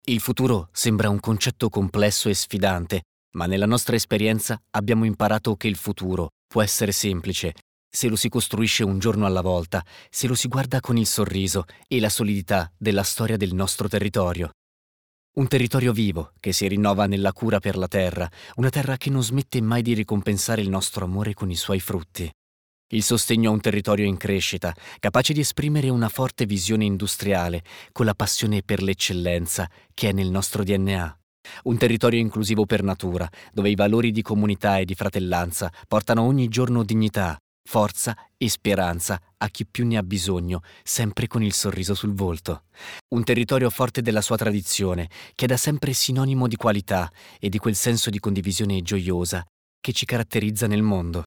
Il futuro sembra un concetto complesso e sfidante, ma nella nostra esperienza abbiamo imparato che il futuro può essere semplice se lo si costruisce un giorno alla volta, se lo si guarda con il sorriso e la solidità della storia del nostro territorio. Un territorio vivo che si rinnova nella cura per la terra, una terra che non smette mai di ricompensare il nostro amore con i suoi frutti. Il sostegno a un territorio in crescita, capace di esprimere una forte visione industriale, con la passione per l'eccellenza che è nel nostro DNA. Un territorio inclusivo per natura, dove i valori di comunità e di fratellanza portano ogni giorno dignità, forza e speranza a chi più ne ha bisogno, sempre con il sorriso sul volto. Un territorio forte della sua tradizione, che è da sempre sinonimo di qualità e di quel senso di condivisione gioiosa che ci caratterizza nel mondo.